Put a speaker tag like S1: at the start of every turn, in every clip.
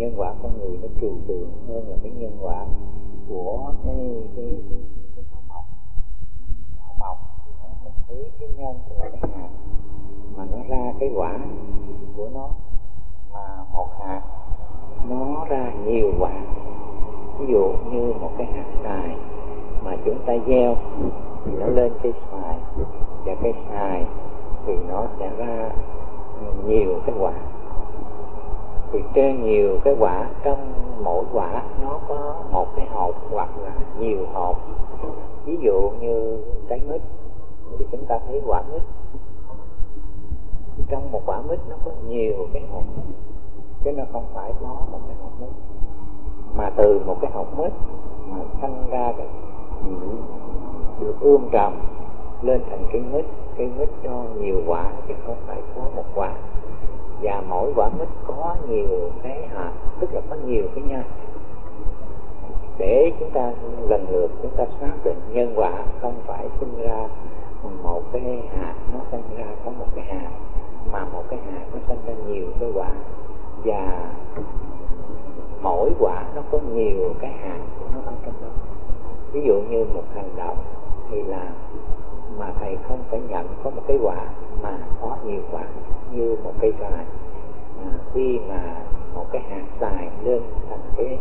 S1: nhân quả con người nó trừu tượng hơn là cái nhân quả của cái thảo mộc. Thảo mộc thì mình thấy cái nhân là cái hạt mà nó ra cái quả của nó, mà một hạt nó ra nhiều quả. Ví dụ như một cái hạt xoài mà chúng ta gieo thì nó lên cây xoài, và cây xoài thì nó sẽ ra nhiều cái quả. Thì trên nhiều cái quả, trong mỗi quả nó có một cái hột hoặc là nhiều hột. Ví dụ như trái mít thì chúng ta thấy quả mít, trong một quả mít nó có nhiều cái hột, chứ nó không phải có một cái hột mít, mà từ một cái hột mít mà sanh ra được ươm trầm lên thành cây mít cho nhiều quả, chứ không phải có một quả. Và mỗi quả mít có nhiều cái hạt, tức là có nhiều cái nhân. Để chúng ta lần lượt chúng ta xác định nhân quả không phải sinh ra một cái hạt nó sinh ra có một cái hạt, mà một cái hạt nó sinh ra nhiều cái quả, và mỗi quả nó có nhiều cái hạt của nó ở trong đó. Ví dụ như một hành động thì là mà thầy không phải nhận có một cái quả mà có nhiều quả, như một cây xoài. Khi mà một cái hạt xoài lên thành cái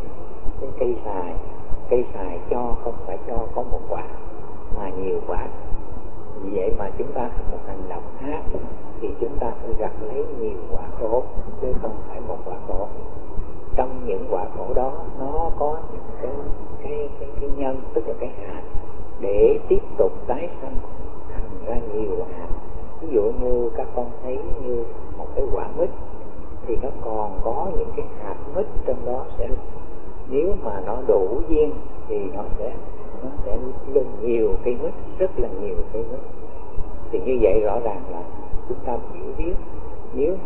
S1: cây xoài cho không phải cho có một quả mà nhiều quả. Vì vậy mà chúng ta một hành động khác thì chúng ta phải gặt lấy nhiều quả khổ, chứ không phải một quả khổ. Trong những quả khổ đó nó có cái nhân, tức là cái hạt để tiếp tục tái sanh thành ra nhiều hạt. Ví dụ như các con thấy như một cái quả mít thì nó còn có những cái hạt mít trong đó, sẽ nếu mà nó đủ duyên thì nó sẽ lên nhiều cây mít, rất là nhiều cây mít. Thì như vậy rõ ràng là chúng ta hiểu biết, nếu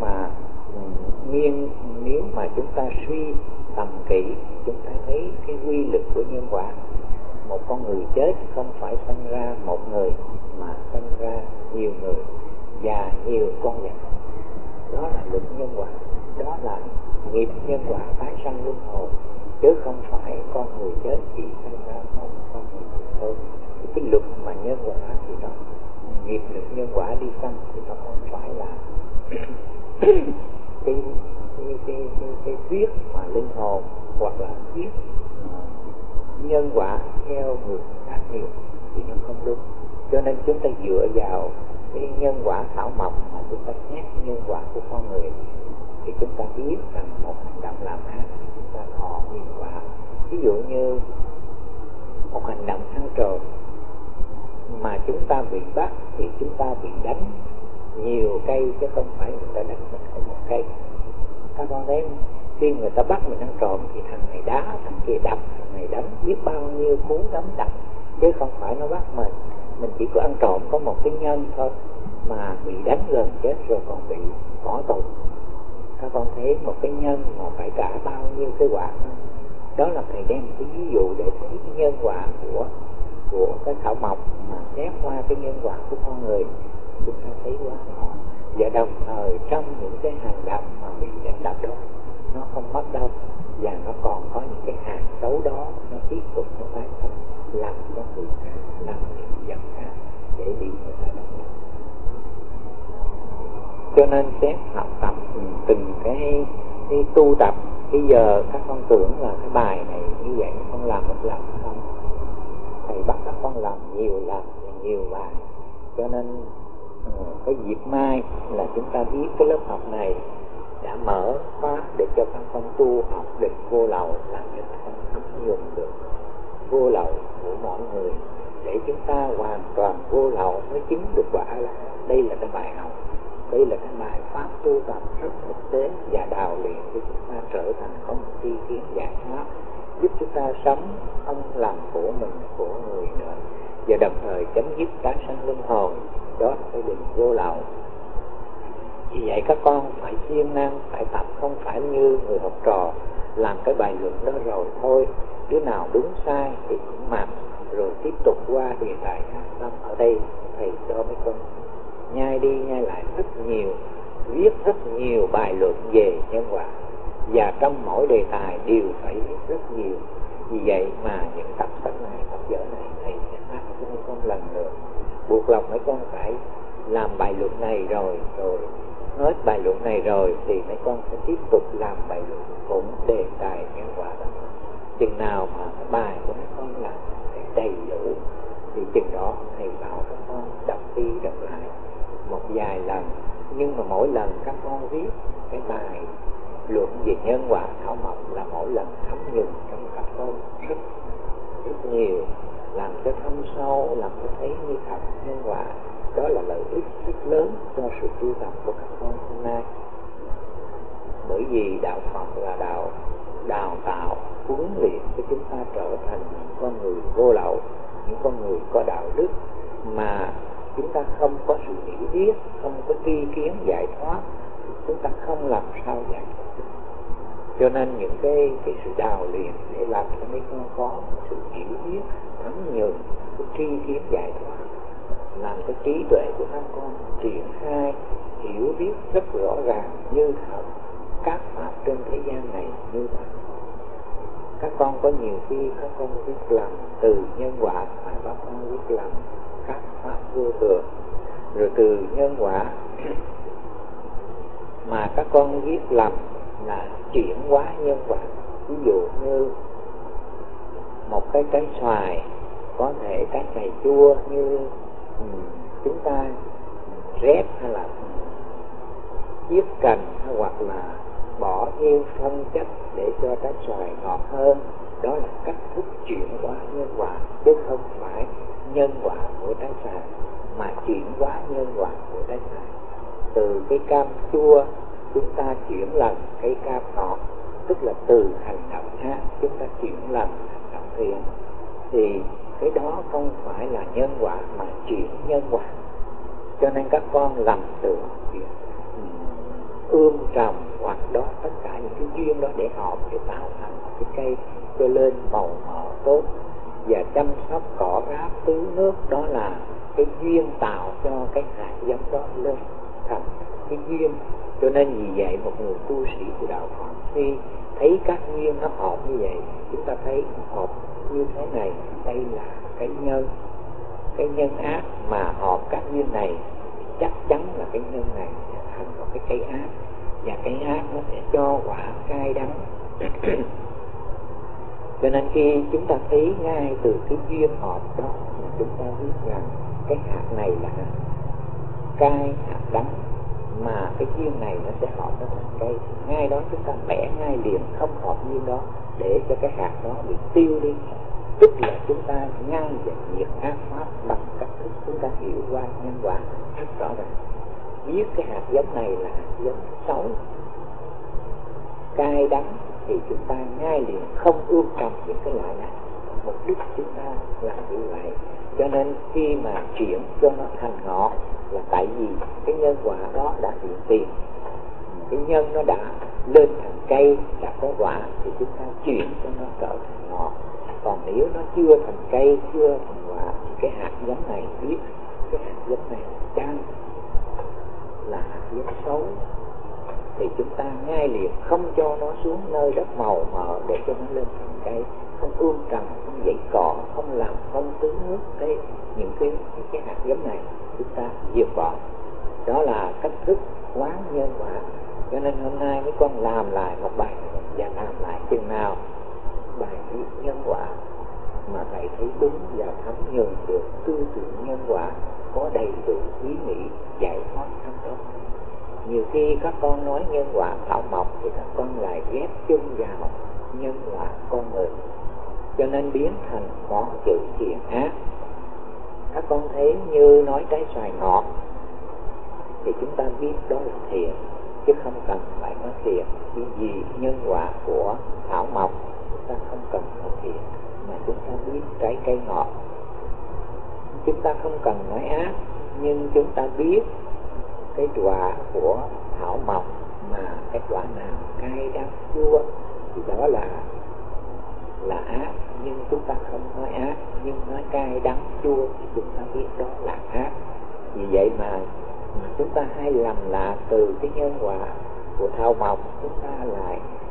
S1: mà chúng ta suy tầm kỹ, chúng ta thấy cái quy lực của nhân quả. Một con người chết không phải sanh ra một người, mà sanh ra nhiều người và nhiều con vật. Đó là luật nhân quả, đó là nghiệp nhân quả tái sanh luân hồi, chứ không phải con người chết chỉ sanh ra một con người thôi. Cái luật mà nhân quả thì đó, nghiệp lực nhân quả đi sanh thì nó không phải là cái thuyết mà linh hồn, hoặc là thuyết nhân quả theo người khác nhiều thì nó không đúng. Cho nên chúng ta dựa vào cái nhân quả thảo mộc mà chúng ta xét nhân quả của con người, thì chúng ta biết rằng một hành động làm ác chúng ta thọ nhiều quả. Ví dụ như một hành động ăn trộm mà chúng ta bị bắt thì chúng ta bị đánh nhiều cây, chứ không phải người ta đánh mình có một cây. Các con thấy khi người ta bắt mình ăn trộm thì thằng này đá, thằng kia đập, thằng này đánh, biết bao nhiêu cú đấm đập, chứ không phải nó bắt mình. Mình chỉ có ăn trộm có một cái nhân thôi mà bị đánh gần chết rồi còn bị bỏ tù. Các con thấy một cái nhân mà phải trả bao nhiêu cái quả. Đó là thầy đem một cái ví dụ để thấy cái nhân quả của cái thảo mộc, mà xét qua cái nhân quả của con người chúng ta thấy quá rõ. Và đồng thời trong những cái hành động mà bị đánh đập đó, nó không mất đâu, và nó còn có những cái hạt xấu đó, nó tiếp tục nó tái sanh làm con người khác, làm những vật khác để bị người ta đánh đập. Cho nên xét học tập từng cái tu tập. Bây giờ các con tưởng là cái bài này như vậy con làm một lần không, thầy bắt các con làm nhiều lần, nhiều bài. Cho nên cái dịp mai là chúng ta biết cái lớp học này đã mở khóa để cho các con tu học định vô lậu, làm cho con thấm nhuần được vô lậu của mọi người, để chúng ta hoàn toàn vô lậu mới chứng được quả. Là đây là cái bài học, đây là cái bài pháp tu tập rất thực tế và đào luyện để chúng ta trở thành có một tri kiến giải thoát, giúp chúng ta sống không làm khổ mình khổ người nữa, và đồng thời chấm dứt tái sanh luân hồi. Đó là cái định vô lậu. Vì vậy các con phải siêng năng, phải tập, không phải như người học trò làm cái bài luận đó rồi thôi, đứa nào đúng sai thì cũng mặc, rồi tiếp tục qua hiện tại khác tâm. Ở đây thầy cho mấy con nhai đi nhai lại rất nhiều, viết rất nhiều bài luận về nhân quả, và trong mỗi đề tài đều phải viết rất nhiều. Vì vậy mà những tập sách này, tập vở này thầy sẽ phát cho mấy con lần nữa, buộc lòng mấy con phải làm bài luận này rồi hết bài luận này rồi thì mấy con sẽ tiếp tục làm bài luận cũng đề tài nhân quả đó. Chừng nào mà cái bài của mấy con làm đầy đủ thì chừng đó thầy bảo các con đọc đi đọc lại một vài lần, nhưng mà mỗi lần các con viết cái bài luận về nhân quả Thảo Mộc là mỗi lần thấm nhuần trong các con rất nhiều, làm cho thâm sâu, làm cho thấy như thật nhân quả. Đó là lợi ích rất lớn cho sự tu tập của các con hôm nay. Bởi vì đạo Phật là đạo đào tạo, huấn luyện cho chúng ta trở thành những con người vô lậu, những con người có đạo đức, mà chúng ta không có sự hiểu biết, không có tri kiến giải thoát, chúng ta không làm sao giải thoát. Cho nên những cái sự đào luyện để làm cho mấy con có sự hiểu biết, thấm nhuần, cái tri kiến giải thoát, làm cái trí tuệ của các con triển khai hiểu biết rất rõ ràng như thật các pháp trên thế gian này như vậy. Các con có nhiều khi các con biết lầm từ nhân quả, phải các con biết lầm các pháp vô thường, rồi từ nhân quả mà các con biết lầm là chuyển hóa nhân quả. Ví dụ như một cái trái xoài, có thể trái xoài chua như chúng ta rép hay là chiết cành, hoặc là bỏ thêm phân chất để cho trái xoài ngọt hơn. Đó là cách thức chuyển hóa nhân quả, chứ không phải nhân quả của trái xoài, mà chuyển hóa nhân quả của trái xoài. Từ cái cam chua chúng ta chuyển lần cái cam ngọt, tức là từ hành động ác chúng ta chuyển lần hành động thiện, thì cái đó không phải là nhân quả mà chuyển nhân quả. Cho nên các con lầm tưởng việc ươm trồng hoặc đó tất cả những cái duyên đó để hợp để tạo thành cái cây cho lên màu mỡ tốt, và chăm sóc cỏ ráp tưới nước, đó là cái duyên tạo cho cái hạt giống đó lên thành cái duyên. Cho nên vì vậy một người tu sĩ của đạo Phật khi thấy các duyên nó hợp như vậy, chúng ta thấy hợp như thế này, đây là cái nhân ác mà hợp các duyên này, chắc chắn là cái nhân này sẽ thành một cái cây ác, và cây ác nó sẽ cho quả cay đắng. Cho nên khi chúng ta thấy ngay từ cái duyên hợp đó, chúng ta biết rằng cái hạt này là cay, hạt đắng, mà cái duyên này nó sẽ hợp nó thành cây. Ngay đó chúng ta bẻ ngay liền không hợp duyên đó, để cho cái hạt đó bị tiêu đi. Tức là chúng ta ngăn và diệt ác pháp bằng cách thức chúng ta hiểu qua nhân quả rất rõ ràng. Biết cái hạt giống này là hạt giống xấu, cay đắng, thì chúng ta ngay liền không ươm trồng những cái loại này. Mục đích chúng ta làm như vậy. Cho nên khi mà chuyển cho nó thành ngọt là tại vì cái nhân quả đó đã hiện tiền, cái nhân nó đã lên thành cây, đã có quả, thì chúng ta chuyển cho nó trở thành ngọt. Còn nếu nó chưa thành cây, chưa thành quả, thì cái hạt giống này biết cái hạt giống này đang là hạt giống xấu, thì chúng ta ngay liền không cho nó xuống nơi đất màu mỡ để cho nó lên thành cây, không ươm trồng, không dãy cỏ, không làm, không tưới nước những cái hạt giống này chúng ta diệt bỏ. Đó là cách thức quán nhân quả. Cho nên hôm nay mấy con làm lại một bài và làm lại chừng nào bài viết nhân quả mà thầy thấy đúng và thấm nhuần được tư tưởng nhân quả, có đầy đủ ý nghĩ giải thoát thâm tốt. Nhiều khi các con nói nhân quả Thảo Mộc thì các con lại ghép chung vào nhân quả con người, cho nên biến thành món chữ thiện ác. Các con thấy như nói trái xoài ngọt thì chúng ta biết đó là thiện, chứ không cần phải nói thiện. Vì nhân quả của Thảo Mộc chúng ta không cần nói thiện, mà chúng ta biết trái cây ngọt. Chúng ta không cần nói ác, nhưng chúng ta biết cái quả của Thảo Mộc mà cái quả nào cay đắng chua thì đó là ác. Nhưng chúng ta không nói ác, nhưng nói cay đắng chua thì chúng ta biết đó là ác. Vì vậy mà chúng ta hay lầm lạc từ cái nhân quả của Thảo Mộc, chúng ta lại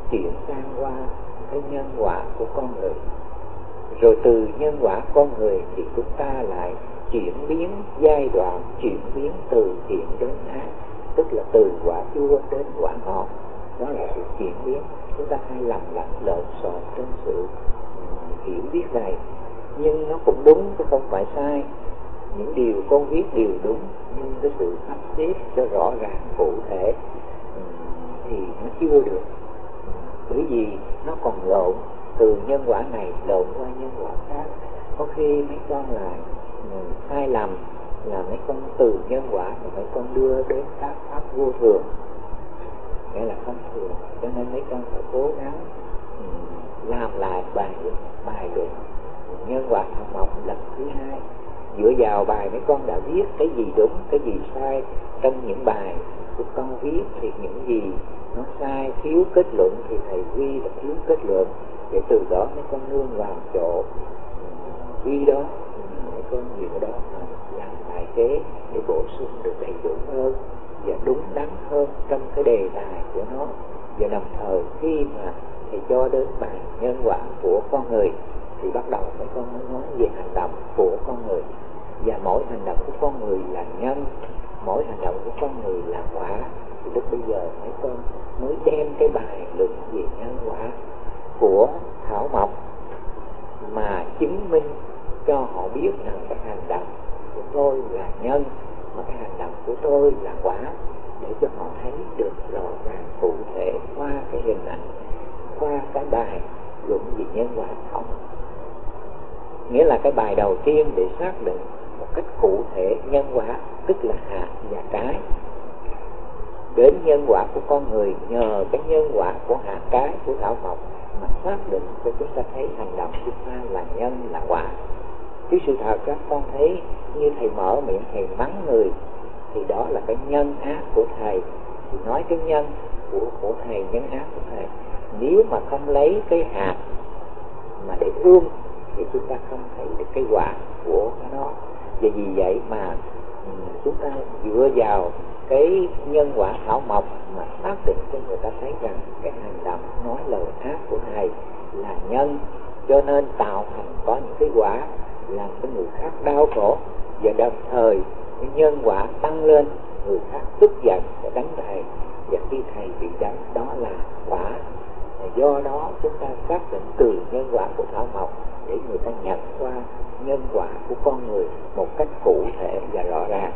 S1: chuyển sang qua cái nhân quả của con người. Rồi từ nhân quả con người thì chúng ta lại chuyển biến giai đoạn, chuyển biến từ thiện đến ác, tức là từ quả chua đến quả ngọt. Đó là sự chuyển biến. Chúng ta hay lầm lẫn lộn xộn trong sự hiểu biết này, nhưng nó cũng đúng chứ không phải sai. Những điều con viết đều đúng, nhưng cái sự sắp xếp cho rõ ràng cụ thể thì nó chưa được, bởi vì nó còn lộn từ nhân quả này lộn qua nhân quả khác. Có khi mấy con lại sai lầm là mấy con từ nhân quả mà mấy con đưa đến các pháp vô thường, nghĩa là không thường. Cho nên mấy con phải cố gắng làm lại bài luận nhân quả học mộc lần thứ 2. Dựa vào bài mấy con đã viết cái gì đúng, cái gì sai trong những bài của con viết, thì những gì nó sai, thiếu kết luận thì thầy ghi là thiếu kết luận, để từ đó mấy con nương vào chỗ ghi đó, mấy con dựa đó làm bài kế để bổ sung được đầy đủ hơn và đúng đắn hơn trong cái đề tài của nó. Và đồng thời khi mà thầy cho đến bài nhân quả của con người thì bắt đầu mấy con mới nói về hành động của con người, và mỗi hành động của con người là nhân, mỗi hành động của con người là quả. Thì lúc bây giờ mấy con mới đem cái bài luận về nhân quả của Thảo Mộc mà chứng minh cho họ biết rằng cái hành động của tôi là nhân, mà cái hành động của tôi là quả, để cho họ thấy được rõ ràng cụ thể qua cái hình ảnh, qua cái bài luận về nhân quả Thảo Mộc. Nghĩa là cái bài đầu tiên để xác định một cách cụ thể nhân quả, tức là hạt và trái. Đến nhân quả của con người, nhờ cái nhân quả của hạt trái của Thảo Mộc mà xác định cho chúng ta thấy hành động của ta là nhân, là quả. Chứ sự thật các con thấy như thầy mở miệng thầy mắng người thì đó là cái nhân ác của thầy. Thì nói cái nhân của thầy, nhân ác của thầy, nếu mà không lấy cái hạt mà để ươm thì chúng ta không thấy được cái quả của nó. Và vì vậy mà chúng ta dựa vào cái nhân quả Thảo Mộc mà xác định cho người ta thấy rằng cái hành động nói lời ác của thầy là nhân, cho nên tạo thành có những cái quả làm cho người khác đau khổ, và đồng thời cái nhân quả tăng lên, người khác tức giận để đánh thầy, và khi thầy bị đánh đó là quả. Do đó chúng ta xác định từ nhân quả của Thảo Mộc để người ta nhận qua nhân quả của con người một cách cụ thể và rõ ràng.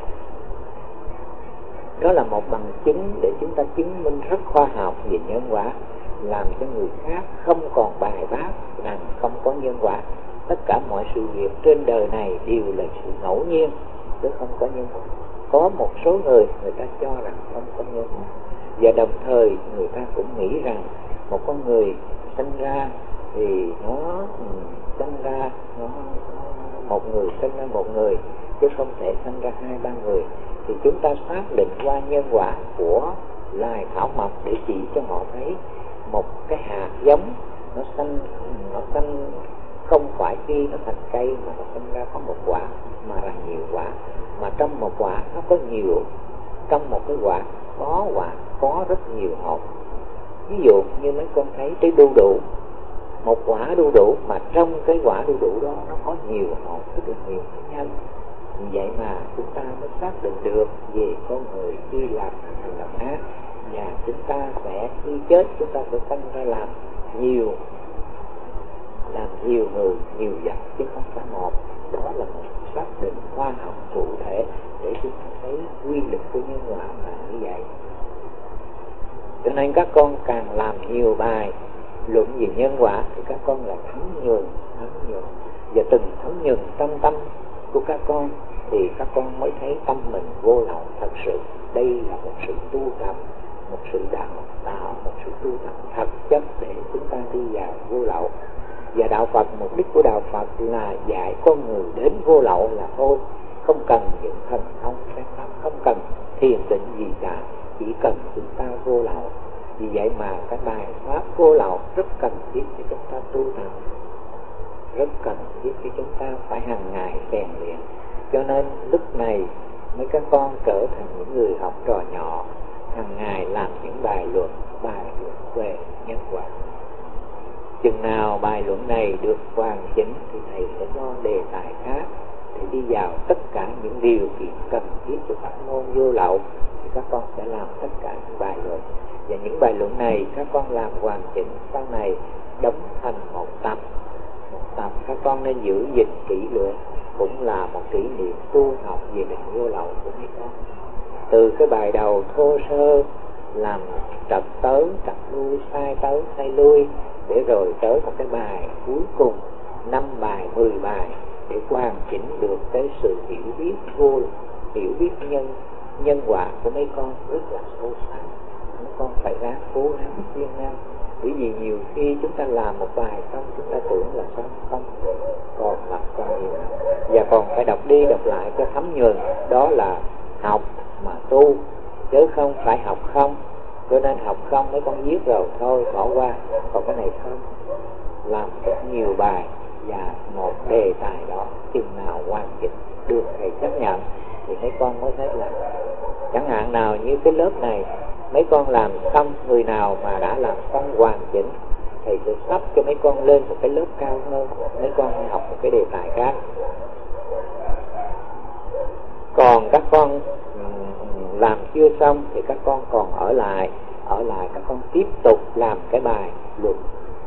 S1: Đó là một bằng chứng để chúng ta chứng minh rất khoa học về nhân quả, làm cho người khác không còn bài bác rằng không có nhân quả. Tất cả mọi sự việc trên đời này đều là sự ngẫu nhiên, chứ không có nhân quả. Có một số người ta cho rằng không có nhân quả, và đồng thời người ta cũng nghĩ rằng một con người sinh ra thì nó sinh ra một người sinh ra một người, chứ không thể sinh ra 2-3 người. Thì chúng ta xác định qua nhân quả của loài Thảo Mộc để chỉ cho họ thấy một cái hạt giống nó xanh không phải khi nó thành cây mà nó sinh ra có một quả, mà là nhiều quả. Mà trong một quả nó có nhiều, trong một cái quả có rất nhiều hột. Ví dụ như mấy con thấy trái đu đủ, một quả đu đủ mà trong cái quả đu đủ đó nó có nhiều hột, tức là nhiều nhân. Vì vậy mà chúng ta mới xác định được về con người khi làm hành động ác, và chúng ta sẽ khi chết chúng ta sẽ sinh ra làm nhiều người, nhiều vật, chứ không phải một. Đó là một xác định khoa học cụ thể để chúng ta thấy quy luật của nhân quả là như vậy. Cho nên các con càng làm nhiều bài luận về nhân quả thì các con là thấm nhuần, và từng thấm nhuần trong tâm của các con thì các con mới thấy tâm mình vô lậu thật sự. Đây là một sự tu tập, một sự đạo, một sự tu tập thật chất để chúng ta đi vào vô lậu. Và đạo Phật, mục đích của đạo Phật là dạy con người đến vô lậu là thôi, không cần những thần thông phép pháp, không cần thiền định gì cả, chỉ cần chúng ta vô lậu. Vì vậy mà cái bài pháp vô lậu rất cần thiết cho chúng ta tu tập, rất cần thiết cho chúng ta phải hàng ngày rèn luyện. Cho nên lúc này mấy các con trở thành những người học trò nhỏ, hàng ngày làm những bài luận về nhân quả. Chừng nào bài luận này được hoàn chỉnh thì thầy sẽ lo đề tài khác để đi vào tất cả những điều kiện cần thiết cho pháp môn vô lậu. Thì các con sẽ làm tất cả những bài luận, và những bài luận này các con làm hoàn chỉnh, sau này đóng thành một tập. Các con nên giữ gìn kỹ lưỡng, cũng là một kỷ niệm tu học về định vô lậu của mấy con. Từ cái bài đầu thô sơ làm trật tới trật lui, sai tới sai lui, để rồi tới một cái bài cuối cùng 5 bài 10 bài để hoàn chỉnh được cái sự hiểu biết nhân quả của mấy con rất là sâu sắc. Mấy con phải ráng cố gắng siêng năng, bởi vì nhiều khi chúng ta làm một bài xong chúng ta tưởng là xong, không, còn làm còn nhiều lắm, và còn phải đọc đi đọc lại cho thấm nhuần. Đó là học mà tu, chứ không phải học không. Cho nên học không mấy con viết rồi thôi bỏ qua, còn cái này không, làm rất nhiều bài và một đề tài đó chừng nào hoàn chỉnh được thầy chấp nhận thì mấy con mới thấy là, chẳng hạn nào như cái lớp này mấy con làm xong, người nào mà đã làm xong hoàn chỉnh thầy sẽ sắp cho mấy con lên một cái lớp cao hơn, mấy con học một cái đề tài khác. Còn các con làm chưa xong thì các con còn ở lại các con tiếp tục làm cái bài luận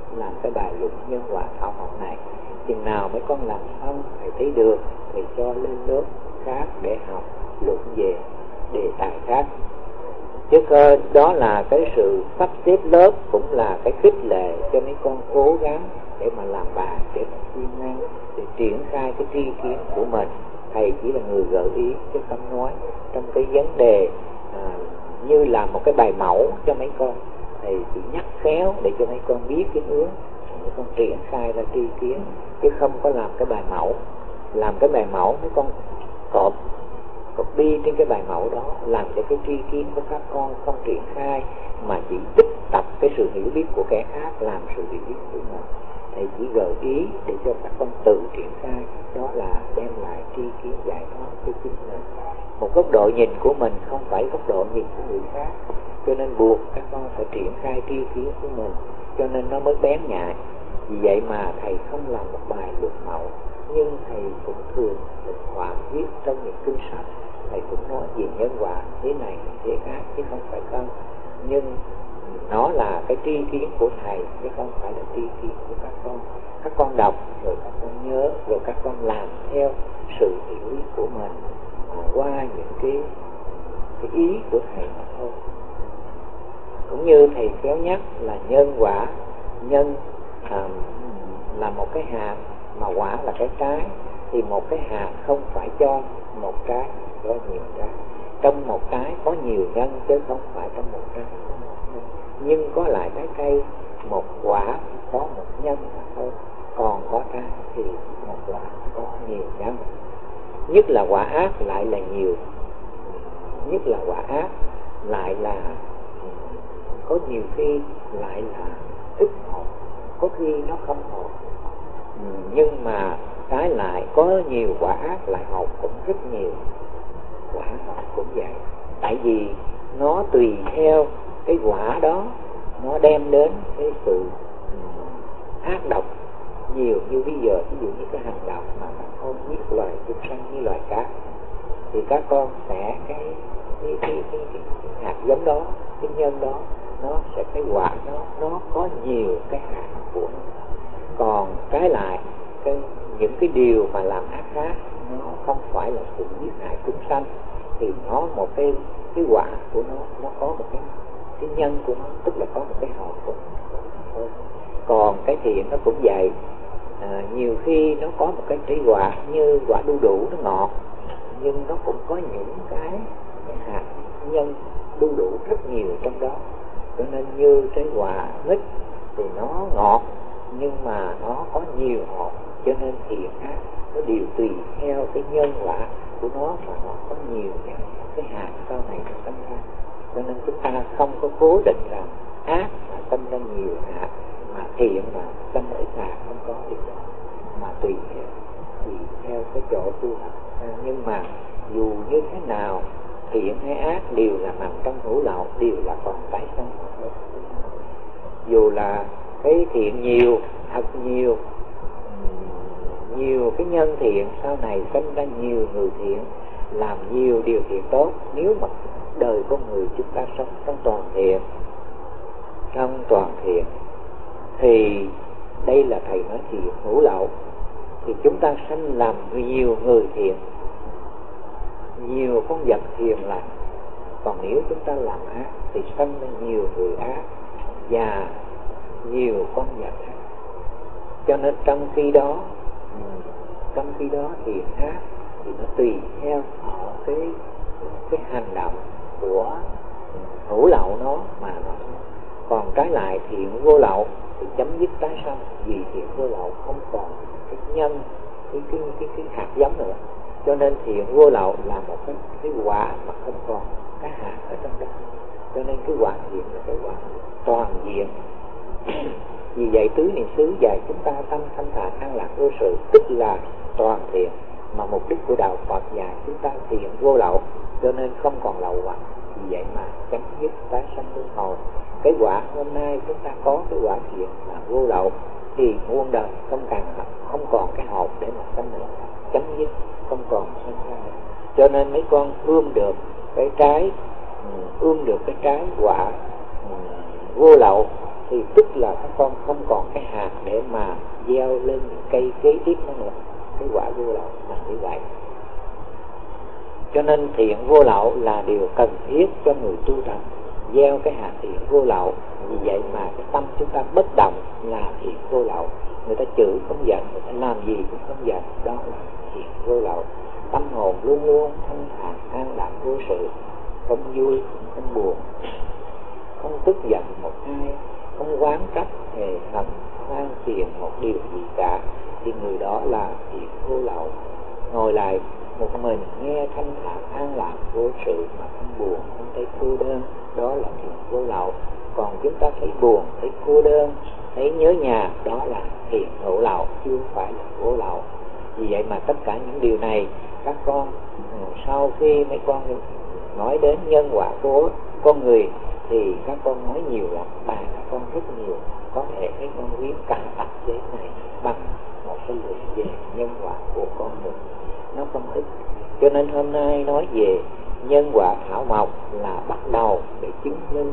S1: nhân quả thảo học này. Chừng nào mấy con làm xong thầy thấy được, thầy cho lên lớp khác để học luận về đề tài khác. Chứ đó là cái sự sắp xếp lớp, cũng là cái khích lệ cho mấy con cố gắng để mà làm bài, để mà siêng năng, để triển khai cái tri kiến của mình. Thầy chỉ là người gợi ý chứ không nói trong cái vấn đề như là một cái bài mẫu cho mấy con. Thầy chỉ nhắc khéo để cho mấy con biết cái hướng, mấy con triển khai ra tri kiến, chứ không có làm cái bài mẫu. Làm cái bài mẫu mấy con copy trên cái bài mẫu đó, làm cho cái tri kiến của các con không triển khai, mà chỉ tích tập cái sự hiểu biết của kẻ khác làm sự hiểu biết của mình. Thầy chỉ gợi ý để cho các con tự triển khai, đó là đem lại tri kiến giải thoát cho chính mình. Một góc độ nhìn của mình không phải góc độ nhìn của người khác, cho nên buộc các con phải triển khai tri kiến của mình, cho nên nó mới bén nhạy. Vì vậy mà thầy không làm một bài luận mẫu, nhưng thầy cũng thường thoảng viết trong những kinh sách, thầy cũng nói về nhân quả thế này thế khác, chứ không phải không. Nhưng nó là cái tri kiến của thầy, chứ không phải là tri kiến của các con. Các con đọc rồi các con nhớ, rồi các con làm theo sự hiểu biết của mình, qua những cái ý của thầy mà thôi. Cũng như thầy kéo nhắc là nhân quả, nhân là một cái hạt, mà quả là cái trái, thì một cái hạt không phải cho một trái, cho nhiều trái. Trong một trái có nhiều nhân, chứ không phải trong một trái có một nhân. Nhưng có lại cái cây, một quả có một nhân mà thôi, còn có trái thì một quả có nhiều nhân. Nhất là quả ác lại là nhiều, nhất là quả ác lại là có nhiều khi lại là ít hột, có khi nó không hột. Nhưng mà trái lại có nhiều quả ác lại hột cũng rất nhiều, quả hột cũng vậy. Tại vì nó tùy theo cái quả đó, nó đem đến cái sự ác độc nhiều. Như bây giờ ví dụ như cái hành động mà các con giết loài chúng sanh như loài cá, thì các con sẽ cái hạt giống đó, cái nhân đó, nó sẽ cái quả nó có nhiều cái hạt của nó. Còn trái lại những cái điều mà làm ác khác, nó không phải là sự giết hại chúng sanh, thì nó một cái quả của nó có một cái nhân của nó, tức là có một cái hậu của nó. Còn cái thiện nó cũng vậy, nhiều khi nó có một cái trái quả như quả đu đủ, nó ngọt, nhưng nó cũng có những cái hạt nhân đu đủ rất nhiều trong đó. Cho nên như trái quả mít thì nó ngọt, nhưng mà nó có nhiều hột, cho nên thiện ác nó đều tùy theo cái nhân quả của nó mà nó có nhiều cái hạt sau này nó sinh ra. Cho nên chúng ta không có cố định rằng ác mà sinh ra nhiều hạt, mà thiện mà sinh ra ít hạt, không có điều đó, mà tùy theo cái chỗ tu học. Nhưng mà dù như thế nào thiện hay ác đều là nằm trong hữu lậu, đều là còn tái sanh. Dù là cái thiện nhiều, thật nhiều, nhiều cái nhân thiện, sau này sinh ra nhiều người thiện, làm nhiều điều thiện tốt. Nếu mà đời con người chúng ta sống trong toàn thiện, thì đây là thầy nói thiện hữu lậu, thì chúng ta sanh làm nhiều người thiện, nhiều con vật hiền lành. Còn nếu chúng ta làm ác thì sanh ra nhiều người ác và nhiều con vật ác. Cho nên trong khi đó thiện ác thì nó tùy theo ở cái hành động của hữu lậu nó mà nó. Còn trái lại thiện vô lậu thì chấm dứt tái sanh, vì thiện vô lậu không còn cái nhân, cái hạt giống nữa. Cho nên thiện vô lậu là một cái quả mà không còn cái hạt ở trong đó. Cho nên cái quả thiện là cái quả toàn diện. Vì vậy tứ niệm xứ dạy chúng ta tâm thanh thản an lạc vô sự, tức là toàn thiện. Mà mục đích của đạo Phật dạy chúng ta thiện vô lậu, cho nên không còn lậu hoặc. Vì vậy mà chấm dứt tái sanh luân hồi. Cái quả hôm nay chúng ta có cái quả thiện là vô lậu, thì muôn đời không còn cái hồn để mà sanh nữa, chấm dứt không còn sanh ra nữa. Cho nên mấy con ươm được cái trái quả vô lậu, thì tức là các con không còn cái hạt để mà gieo lên những cây kế tiếp nữa. Cái quả vô lậu là như vậy. Cho nên thiện vô lậu là điều cần thiết cho người tu tập, gieo cái hạt thiện vô lậu. Vì vậy mà cái tâm chúng ta bất động là thiện vô lậu. Người ta chửi không giận, người ta làm gì cũng không giận, đó là thiện vô lậu. Tâm hồn luôn luôn thanh thản an lạc vô sự, không vui cũng không buồn, không tức giận một ai, không oán trách hề hận than phiền một điều gì cả, thì người đó là thiện vô lậu. Ngồi lại một mình nghe thanh thản an lạc vô sự mà không buồn, không thấy cô đơn, đó là thiện vô lậu. Còn chúng ta thấy buồn, thấy cô đơn, thấy nhớ nhà, đó là thiện hữu lậu, chứ không phải là vô lậu. Vì vậy mà tất cả những điều này các con sau khi mấy con nói đến nhân quả của con người thì các con nói nhiều lắm, bài các con rất nhiều. Có thể mấy con viết cả tập giấy này bằng một cái luận về nhân quả của con người, nó không ít. Cho nên hôm nay nói về nhân quả thảo mộc là bắt đầu để chứng minh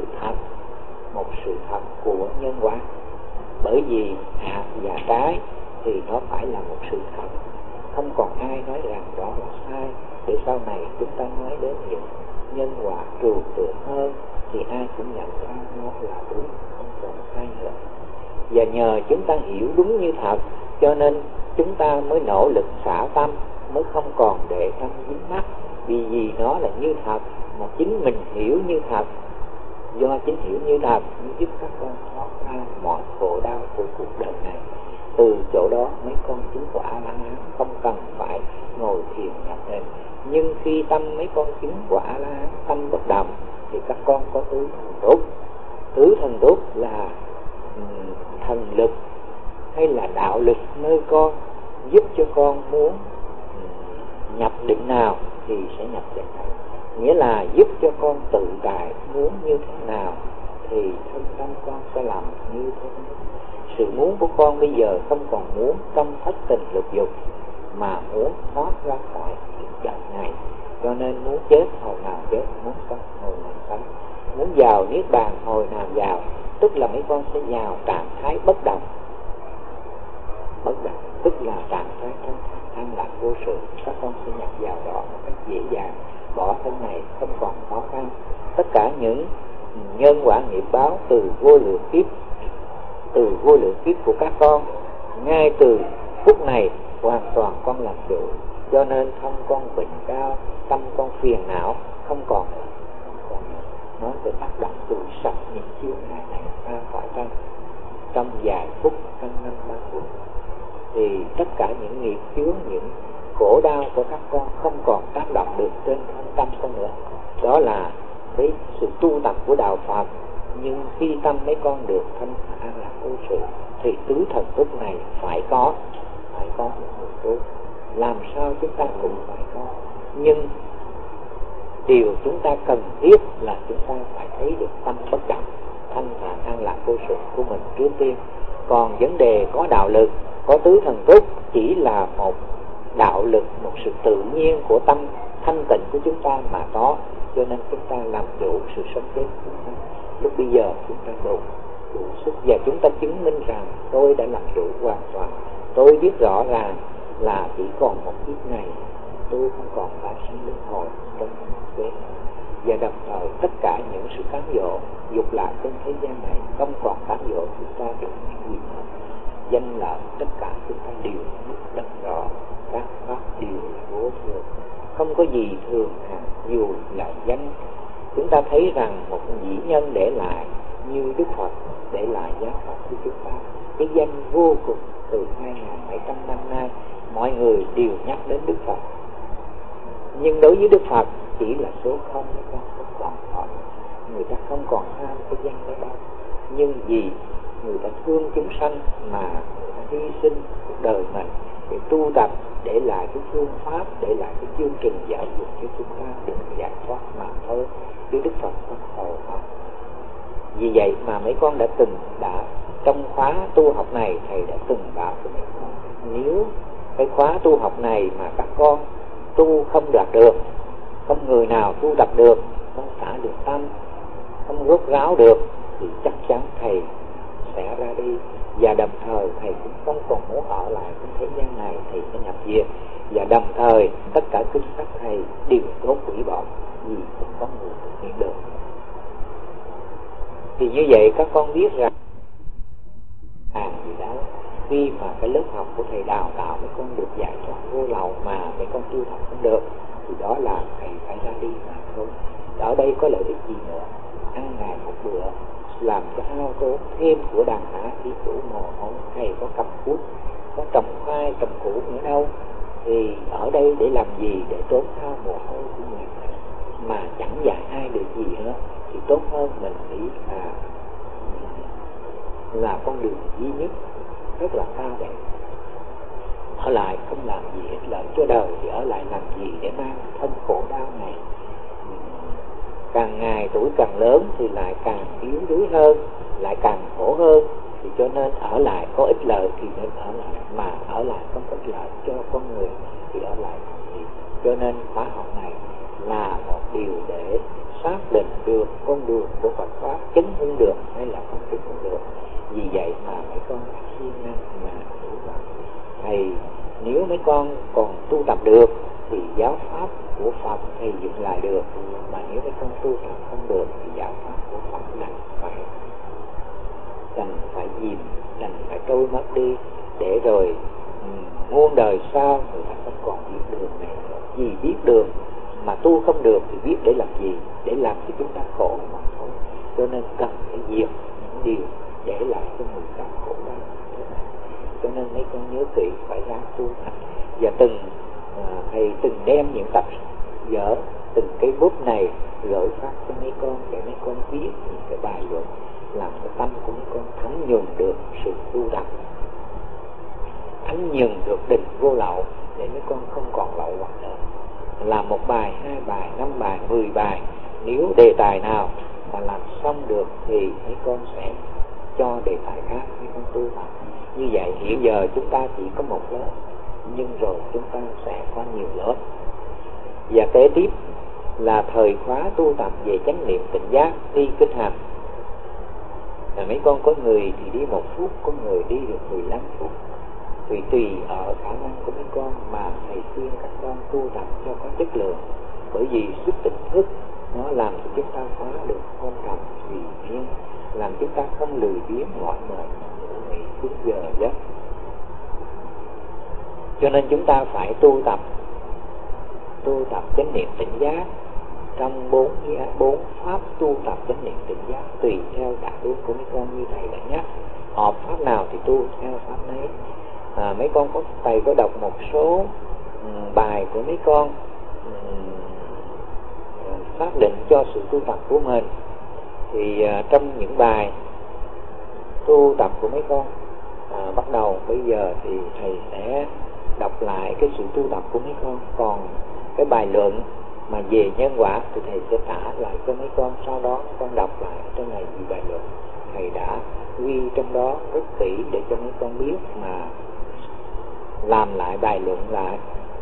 S1: một sự thật của nhân quả. Bởi vì hạt và trái thì nó phải là một sự thật, không còn ai nói rằng đó là sai. Để sau này chúng ta nói đến những nhân quả trừu tượng hơn thì ai cũng nhận ra nó là đúng, không còn sai nữa. Và nhờ chúng ta hiểu đúng như thật, cho nên chúng ta mới nỗ lực xả tâm, mới không còn để tâm dính mắc. Vì nó là như thật mà chính mình hiểu như thật. Do chính hiểu như thật mới giúp các con thoát ra mọi khổ đau của cuộc đời này. Từ chỗ đó mấy con chứng quả A-la-hán không cần phải ngồi thiền nhập định. Nhưng khi tâm mấy con chứng quả A-la-hán tâm bất động thì các con có tứ thần túc. Tứ thần túc là thần lực hay là đạo lực nơi con, giúp cho con muốn nhập định nào thì sẽ nhập định nào. Nghĩa là giúp cho con tự tại, muốn như thế nào thì thân tâm con sẽ làm như thế đó. Sự muốn của con bây giờ không còn muốn trong thất tình lục dục, mà muốn thoát ra khỏi hiện đời này. Cho nên muốn chết hồi nào chết, muốn sống hồi nào sống, muốn vào niết bàn hồi nào vào. Tức là mấy con sẽ vào trạng thái bất động. Bất động tức là trạng thái thanh thản an lạc vô sự. Các con sẽ nhập vào đó một cách dễ dàng, bỏ thân này không còn khó khăn. Tất cả những nhân quả nghiệp báo từ vô lượng kiếp của các con, ngay từ phút này hoàn toàn con làm chủ. Cho nên thân con bệnh cao, tâm con phiền não, không còn nó sẽ tác động từ sạch những chướng ngại này ra khỏi trong vài phút, trong 5-3 phút. Thì tất cả những nghiệp chướng, những khổ đau của các con không còn tác động được trên thân tâm con nữa. Đó là cái sự tu tập của đạo Phật. Nhưng khi tâm mấy con được thanh thản là vô sự thì tứ thần túc này phải có một người tu. Làm sao chúng ta cũng phải có. Nhưng điều chúng ta cần thiết là chúng ta phải thấy được tâm bất động, thanh thản an lạc vô sự của mình trước tiên. Còn vấn đề có đạo lực, có tứ thần túc chỉ là một đạo lực, một sự tự nhiên của tâm thanh tịnh của chúng ta mà có. Cho nên chúng ta làm chủ sự sống chết của chúng ta. Lúc bây giờ chúng ta đủ sức và chúng ta chứng minh rằng tôi đã làm chủ hoàn toàn. Tôi biết rõ ràng là chỉ còn một kiếp này, tôi không còn tái sinh luân hồi trong thế. Và đồng thời tất cả những sự cám dỗ dục lạc trên thế gian này không còn cám dỗ chúng ta được những gì nữa. Danh lợi tất cả chúng ta đều biết rất rõ, các pháp đều là vô thường, không có gì thường hằng, dù là danh. Chúng ta thấy rằng một vĩ nhân để lại như Đức Phật để lại giáo pháp của chúng ta, cái danh vô cùng. Từ 2.700 năm nay mọi người đều nhắc đến Đức Phật, nhưng đối với Đức Phật chỉ là số không, không còn họ. Người ta không còn ham cái danh đó đâu, nhưng vì người ta thương chúng sanh mà người ta hy sinh cuộc đời mình để tu tập, để lại cái phương pháp, để lại cái chương trình giáo dục cho chúng ta được giải thoát mà thôi, chứ Đức Phật không cầu họ. Vì vậy mà mấy con đã trong khóa tu học này, thầy đã từng bảo với mấy con, nếu cái khóa tu học này mà các con tu không đạt được, không người nào tu tập được, không xả được tâm, không rốt ráo được, thì chắc chắn thầy sẽ ra đi. Và đồng thời thầy cũng không còn muốn ở lại trong thế gian này, thầy sẽ nhập diệt. Và đồng thời tất cả kinh sách thầy đều tốt hủy bỏ, vì không có người thực hiện được. Thì như vậy các con biết rằng gì đó, khi mà cái lớp học của thầy đào tạo mấy con được giải thoát vô lậu mà mấy con tu học không được, thì đó là thầy phải ra đi mà thôi. Ở đây có lợi ích gì nữa? Ăn ngày một bữa, làm cho hao tốn thêm của đàn hạ khi chủ mồ hôi. Thầy có cầm cuốc, có trồng khoai, trồng củ nữa đâu. Thì ở đây để làm gì? Để tốn hao mồ hôi của người ta mà chẳng dạy ai được gì nữa. Thì tốt hơn mình nghĩ là con đường duy nhất rất là cao đẹp. Ở lại không làm gì ích lợi cho đời thì ở lại làm gì để mang thân khổ đau này. Càng ngày tuổi càng lớn thì lại càng yếu đuối hơn, lại càng khổ hơn. Thì cho nên ở lại có ích lợi thì nên ở lại, mà ở lại không có ích lợi cho con người thì ở lại làm gì. Cho nên khóa học này là một điều để xác định được con đường của Phật pháp chứng minh được hay là không chứng minh được. Vì vậy mà mấy con siêng năng mà tu tập. Thầy nếu mấy con còn tu tập được thì giáo pháp của Phật thầy dựng lại được, mà nếu mấy con tu tập không được thì giáo pháp của Phật đành phải dìm, đành phải trôi mất đi, để rồi muôn đời sau người ta không còn biết đường này nữa. Vì biết đường mà tu không được thì biết để làm gì? Để làm cho chúng ta khổ mà thôi. Cho nên cần phải diệt những điều để lại cho người ta khổ đau. Cho nên mấy con nhớ kỹ phải ráng tu hành. Và thầy từng đem những tập vở, từng cái bút này gửi phát cho mấy con để mấy con viết những cái bài luận, làm cho tâm của mấy con thấm nhuần được sự tu tập, thấm nhuần được định vô lậu, để mấy con không còn lậu hoặc nữa. Làm một bài, 2 bài, 5 bài, 10 bài, nếu đề tài nào mà làm xong được thì mấy con sẽ cho đề tài khác mấy con tu tập. Như vậy hiện giờ chúng ta chỉ có một lớp, nhưng rồi chúng ta sẽ có nhiều lớp. Và kế tiếp là thời khóa tu tập về chánh niệm tỉnh giác thi kinh hành. Là mấy con có người thì đi 1 phút, có người đi được 15 phút. Tùy ở khả năng của mấy con mà thầy khuyên các con tu tập cho có chất lượng. Bởi vì sức tỉnh thức nó làm cho chúng ta phá được hôn trầm tùy miên, làm chúng ta không lười biếng mỏi mệt nghỉ đúng giờ giấc. Cho nên chúng ta phải tu tập chánh niệm tỉnh giác trong 4 pháp tu tập chánh niệm tỉnh giác, tùy theo đạo hướng của mấy con như thầy đã nhắc. Hợp pháp nào thì tu theo pháp đấy. Mấy con thầy có đọc một số bài của mấy con xác định cho sự tu tập của mình. Thì trong những bài tu tập của mấy con bắt đầu bây giờ thì thầy sẽ đọc lại cái sự tu tập của mấy con. Còn cái bài luận Mà về nhân quả thì thầy sẽ tả lại cho mấy con, sau đó con đọc lại trong này vì bài luận thầy đã ghi trong đó rất kỹ để cho mấy con biết mà làm lại bài luận lại.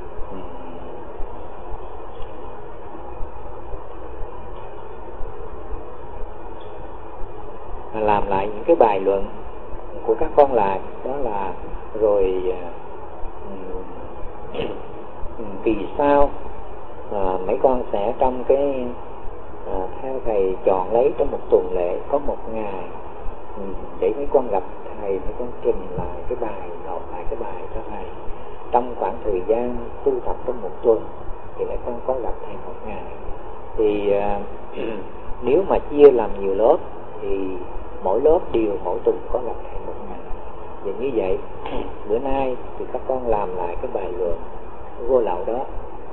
S1: Làm lại những cái bài luận của các con lại, đó là rồi kỳ sau mấy con sẽ trong cái theo thầy chọn lấy trong một tuần lễ có một ngày để mấy con gặp thầy, mấy con trình lại cái bài, nộp lại cái bài cho thầy. Trong khoảng thời gian tu tập trong một tuần thì mấy con có gặp thầy một ngày. Thì nếu mà chia làm nhiều lớp thì mỗi lớp đều mỗi tuần có gặp thầy một ngày. Và như vậy bữa nay thì các con làm lại cái bài luận vô lậu đó.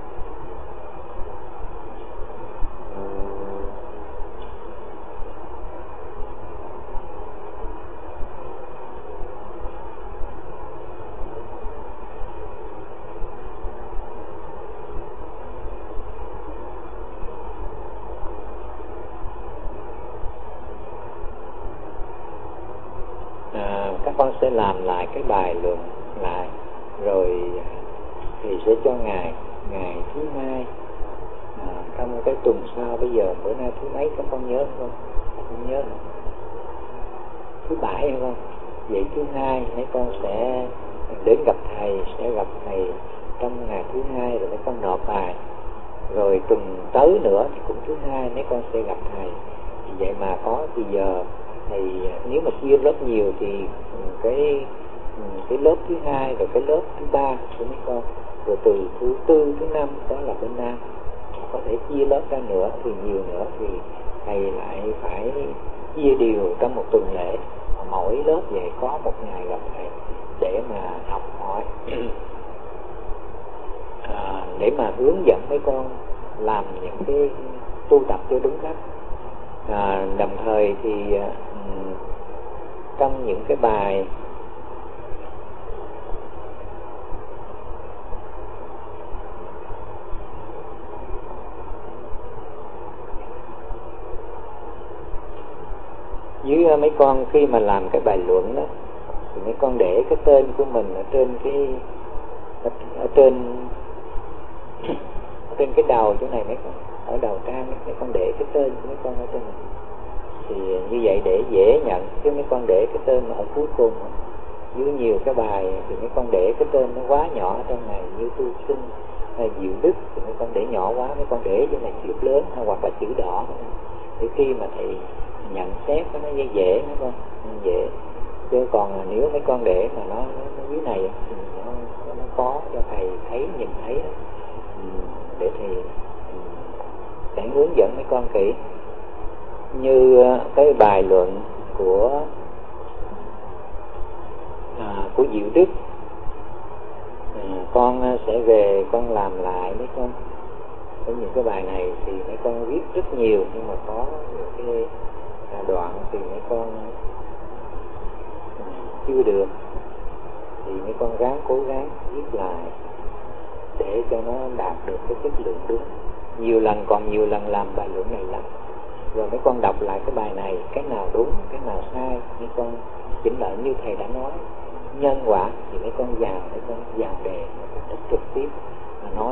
S1: Các con sẽ làm lại cái bài luận lại, rồi thì sẽ cho ngày thứ hai trong cái tuần sau. Bây giờ bữa nay thứ mấy các con nhớ không? Không nhớ. Thứ bảy không? Vậy thứ hai mấy con sẽ đến gặp thầy, sẽ gặp thầy trong ngày thứ hai rồi mấy con nộp bài. Rồi tuần tới nữa thì cũng thứ hai mấy con sẽ gặp thầy. Vậy mà có bây giờ thì nếu mà chia lớp nhiều thì cái lớp thứ hai rồi cái lớp thứ ba của mấy con, rồi từ thứ tư thứ năm đó là bên Nam có thể chia lớp ra nữa, thì nhiều nữa thì thầy lại phải chia đều trong một tuần lễ, mỗi lớp vậy có một ngày gặp thầy để mà học hỏi để mà hướng dẫn mấy con làm những cái tu tập cho đúng cách. Đồng thời thì trong những cái bài với mấy con khi mà làm cái bài luận đó thì mấy con để cái tên của mình ở trên cái trên cái đầu chỗ này, mấy con ở đầu trang mấy con để cái tên của mấy con ở trên này. Thì như vậy để dễ nhận, chứ mấy con để cái tên ở cuối cùng dưới nhiều cái bài thì mấy con để cái tên nó quá nhỏ ở trong này, như Tu Sinh hay Diệu Đức thì mấy con để nhỏ quá, mấy con để chỗ này chữ lớn hoặc là chữ đỏ để khi mà thầy nhận xét nó dễ mấy con, dễ. Chứ còn nếu mấy con để mà nó dưới này thì nó khó cho thầy thấy, nhìn thấy để thầy sẽ hướng dẫn mấy con kỹ. Như cái bài luận của Diệu Đức, con sẽ về con làm lại mấy con. Với những cái bài này thì mấy con viết rất nhiều, nhưng mà có những cái đoạn thì mấy con chưa được, thì mấy con cố gắng viết lại để cho nó đạt được cái chất lượng đúng. Nhiều lần, còn nhiều lần làm bài luận này lắm. Rồi mấy con đọc lại cái bài này, cái nào đúng, cái nào sai, mấy con chỉnh lại như thầy đã nói. Nhân quả thì mấy con vào đề rất trực tiếp mà nói.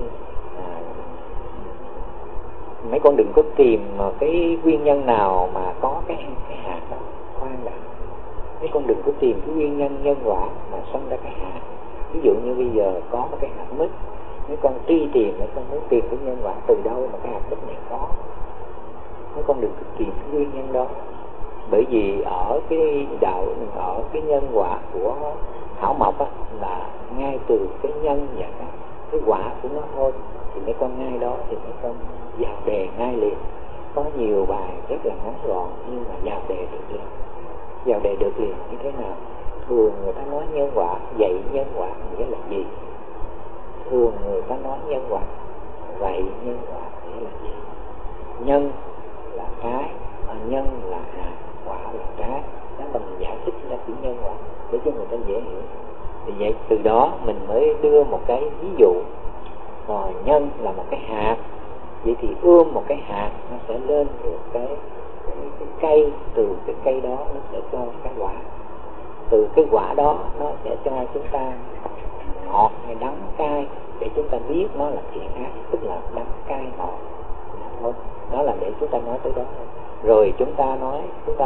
S1: Mấy con đừng có tìm cái nguyên nhân nào mà có cái hạt đó, khoan đã. Mấy con đừng có tìm cái nguyên nhân nhân quả mà sinh ra cái hạt. Ví dụ như bây giờ có một cái hạt mít, mấy con truy tìm, mấy con muốn tìm cái nhân quả từ đâu mà cái hạt mít này có. Mấy con đừng tìm cái nguyên nhân đó, bởi vì ở cái nhân quả của Thảo Mộc á, là ngay từ cái nhân và cái quả của nó thôi, thì mấy con ngay đó thì mấy con vào đề ngay liền. Có nhiều bài rất là ngắn gọn nhưng mà vào đề được liền. Vào đề được liền như thế nào? Thường người ta nói nhân quả, vậy nhân quả nghĩa là gì? Thường người ta nói nhân quả, vậy nhân quả nghĩa là gì? Nhân là cái, nhân là hạt, quả là trái. Đó là mình giải thích ra chữ nhân quả để cho người ta dễ hiểu. Thì vậy từ đó mình mới đưa một cái ví dụ. Nhân là một cái hạt, Vậy thì ươm một cái hạt nó sẽ lên được cái cây, từ cái cây đó nó sẽ cho cái quả, từ cái quả đó nó sẽ cho chúng ta ngọt hay đắng cay để chúng ta biết nó là thiện ác, tức là đắng cay ngọt thôi. Đó là để chúng ta nói tới đó. Rồi chúng ta nói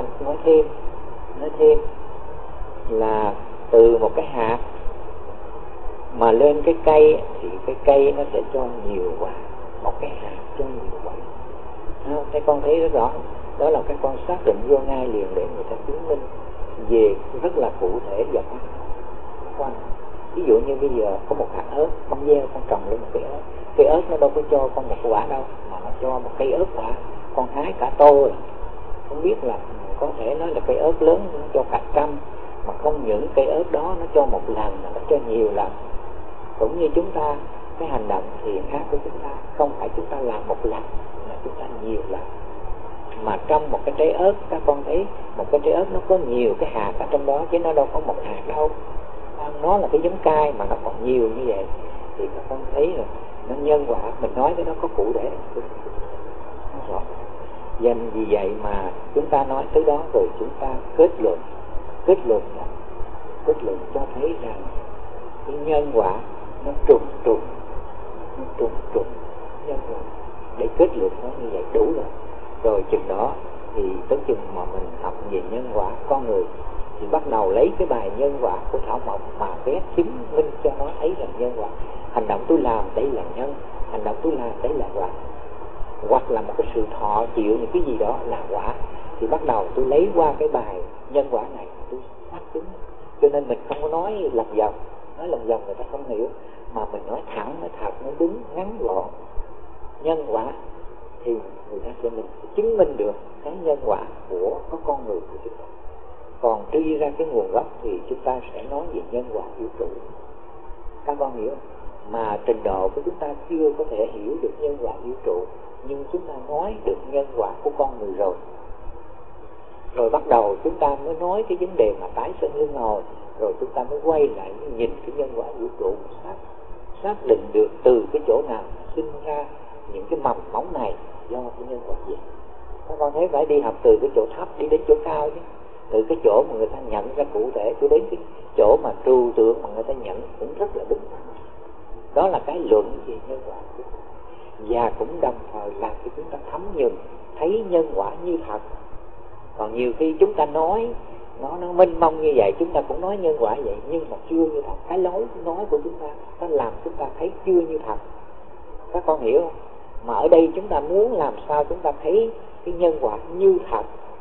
S1: thêm là từ một cái hạt mà lên cái cây thì cái cây nó sẽ cho nhiều quả, một cái hạt cho nhiều quả. Thế con thấy rất rõ, đó là cái con xác định vô ngay liền để người ta chứng minh về rất là cụ thể và khoa học. Ví dụ như bây giờ có một hạt ớt, con gieo con trồng lên một cây ớt nó đâu có cho con một quả đâu, mà nó cho một cây ớt quả, con hái cả tô rồi. Không biết là có thể nói là cây ớt lớn nó cho cả trăm, mà không những cây ớt đó nó cho một lần mà nó cho nhiều lần. Cũng như chúng ta, cái hành động thiện ác của chúng ta không phải chúng ta làm một lần mà chúng ta nhiều lần. Mà trong một cái trái ớt, các con thấy một cái trái ớt nó có nhiều cái hạt ở trong đó, chứ nó đâu có một hạt đâu. Nó là cái giống cay mà nó còn nhiều như vậy, thì các con thấy là nó nhân quả. Mình nói cái đó có cụ thể rồi. Vì vậy mà chúng ta nói tới đó rồi chúng ta kết luận cho thấy rằng cái nhân quả nó trùng nhân quả, để kết luận nó như vậy đủ rồi. Rồi chừng đó thì tới chừng mà mình học về nhân quả con người thì bắt đầu lấy cái bài nhân quả của Thảo Mộc mà vẽ chứng minh cho nó thấy rằng nhân quả. Hành động tôi làm đây là nhân, hành động tôi làm đây là quả, hoặc là một cái sự thọ chịu những cái gì đó là quả. Thì bắt đầu tôi lấy qua cái bài nhân quả này tôi xác chứng. Cho nên mình không có nói lòng vòng người ta không hiểu, mà mình nói thẳng, nói thật, nói đúng, ngắn gọn nhân quả thì người ta sẽ mình chứng minh được cái nhân quả của có con người của chúng ta. Còn truy ra cái nguồn gốc thì chúng ta sẽ nói về nhân quả vũ trụ. Các con hiểu không? Mà trình độ của chúng ta chưa có thể hiểu được nhân quả vũ trụ, nhưng chúng ta nói được nhân quả của con người rồi. Rồi bắt đầu chúng ta mới nói cái vấn đề mà tái sinh luân hồi, rồi chúng ta mới quay lại nhìn cái nhân quả vũ trụ, xác định được từ cái chỗ nào sinh ra những cái mầm móng này do cái nhân quả gì. Các con thấy phải đi học từ cái chỗ thấp đi đến chỗ cao chứ. Từ cái chỗ mà người ta nhận ra cụ thể cho đến cái chỗ mà trừu tượng mà người ta nhận cũng rất là đúng. Đó là cái luận về nhân quả, và cũng đồng thời làm cho chúng ta thấm nhuần thấy nhân quả như thật. Còn nhiều khi chúng ta nói nó mênh mông như vậy, chúng ta cũng nói nhân quả vậy, nhưng mà chưa như thật. Cái lối nói của chúng ta nó làm chúng ta thấy chưa như thật. Các con hiểu không? Mà ở đây chúng ta muốn làm sao chúng ta thấy cái nhân quả như thật,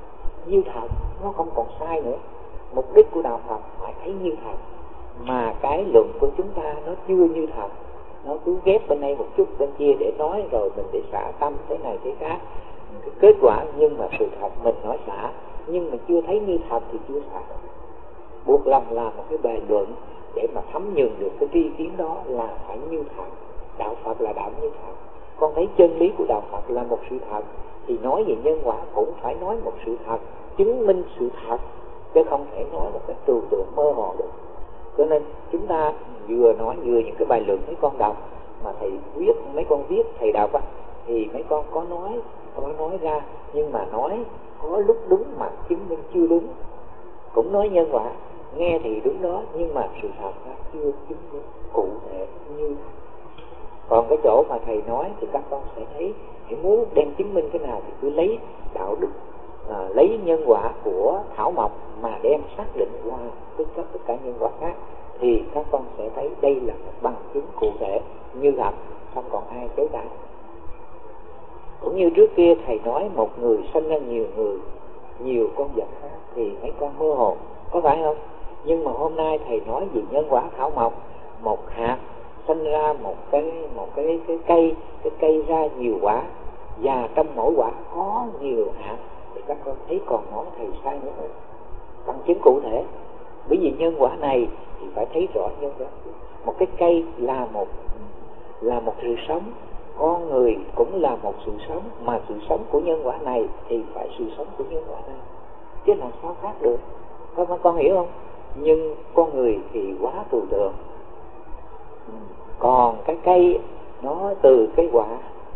S1: nó không còn sai nữa. Mục đích của đạo Phật phải thấy như thật, mà cái luận của chúng ta nó chưa như thật, nó cứ ghép bên đây một chút bên kia để nói, rồi mình để xả tâm thế này thế khác, cái kết quả nhưng mà sự thật mình nói xả, nhưng mà chưa thấy như thật thì chưa xả. Buộc lòng làm một cái bài luận để mà thấm nhuần được cái tri kiến đó là phải như thật. Đạo Phật là đạo như thật. Con thấy chân lý của đạo Phật là một sự thật, thì nói về nhân quả cũng phải nói một sự thật, chứng minh sự thật, chứ không thể nói một cái trừu tượng mơ hồ được. Cho nên chúng ta vừa nói vừa những cái bài luận mấy con đọc, mà thầy viết, mấy con viết thầy đọc á, thì mấy con có nói ra, nhưng mà nói có lúc đúng mà chứng minh chưa đúng. Cũng nói nhân quả, nghe thì đúng đó, nhưng mà sự thật nó chưa chứng minh cụ thể như. Còn cái chỗ mà thầy nói thì các con sẽ thấy, hãy muốn đem chứng minh cái nào thì cứ lấy đạo đức, lấy nhân quả của Thảo Mộc mà đem xác định qua tất cả nhân quả khác, thì các con sẽ thấy đây là một bằng chứng cụ thể như thật, không còn ai chối cãi. Cũng như trước kia thầy nói một người sinh ra nhiều người, nhiều con vật khác thì mấy con mơ hồ, có phải không? Nhưng mà hôm nay thầy nói về nhân quả Thảo Mộc, một hạt sinh ra một cái cây ra nhiều quả, và trong mỗi quả có nhiều hạt, thì các con thấy còn nói thầy sai nữa rồi. Bằng chứng cụ thể, bởi vì nhân quả này thì phải thấy rõ nhân quả. Một cái cây là một sự sống, con người cũng là một sự sống, mà sự sống của nhân quả này thì phải sự sống của nhân quả này, chứ làm sao khác được. Con hiểu không? Nhưng con người thì quá trừu tượng. Còn cái cây nó từ cái quả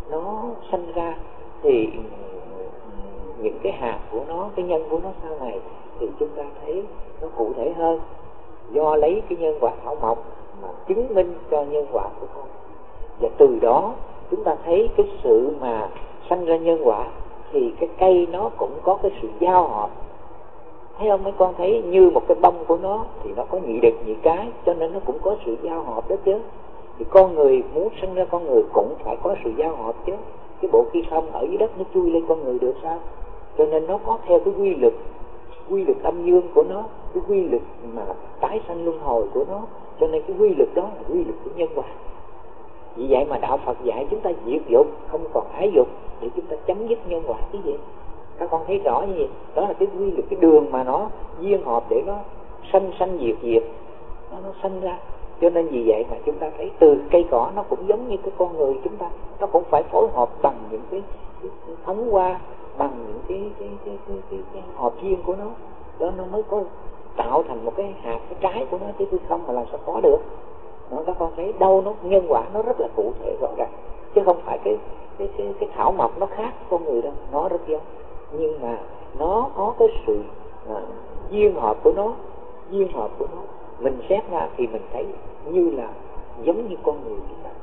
S1: nó sanh ra thì những cái hạt của nó, cái nhân của nó sau này thì chúng ta thấy nó cụ thể hơn, do lấy cái nhân quả thảo mộc mà chứng minh cho nhân quả của con. Và từ đó chúng ta thấy cái sự mà sanh ra nhân quả thì cái cây nó cũng có cái sự giao hợp. Thấy không, mấy con thấy như một cái bông của nó thì nó có nhị đực nhị cái, cho nên nó cũng có sự giao hợp đó chứ. Thì con người muốn sinh ra con người cũng phải có sự giao hợp chứ. Cái bộ khi không ở dưới đất nó chui lên con người được sao? Cho nên nó có theo cái quy luật âm dương của nó, cái quy luật mà tái sanh luân hồi của nó. Cho nên cái quy luật đó là quy luật của nhân quả. Vì vậy mà đạo Phật dạy chúng ta diệt dục, không còn ái dục, để chúng ta chấm dứt nhân quả cái gì. Các con thấy rõ như vậy. Đó là cái quy luật, cái đường mà nó duyên hợp để nó sanh diệt, nó sanh ra. Cho nên vì vậy mà chúng ta thấy từ cây cỏ nó cũng giống như cái con người chúng ta, nó cũng phải phối hợp bằng những cái thống qua, bằng những cái hợp duyên của nó, đó nó mới có tạo thành một cái hạt, cái trái của nó, chứ không mà làm sao có được. Nó các con thấy đâu nó nhân quả nó rất là cụ thể rõ ràng, chứ không phải cái thảo mộc nó khác con người đâu, nó rất giống, nhưng mà nó có cái sự duyên hợp của nó, mình xét ra thì mình thấy như là giống như con người chúng ta.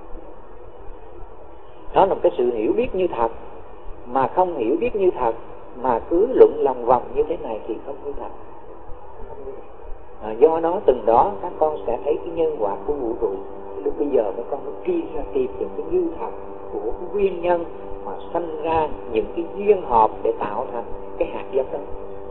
S1: Đó là một cái sự hiểu biết như thật, mà không hiểu biết như thật mà cứ luận lòng vòng như thế này thì không như thật. Do đó từng đó các con sẽ thấy cái nhân quả của vũ trụ. Lúc bây giờ các con mới truy ra tìm những cái như thật của cái nguyên nhân mà sanh ra những cái duyên hợp để tạo thành cái hạt giống đó.